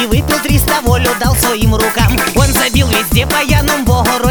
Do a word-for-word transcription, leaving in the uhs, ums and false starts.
выпил триста, волю дал своим рукам. Он забил везде баяном Богородицы.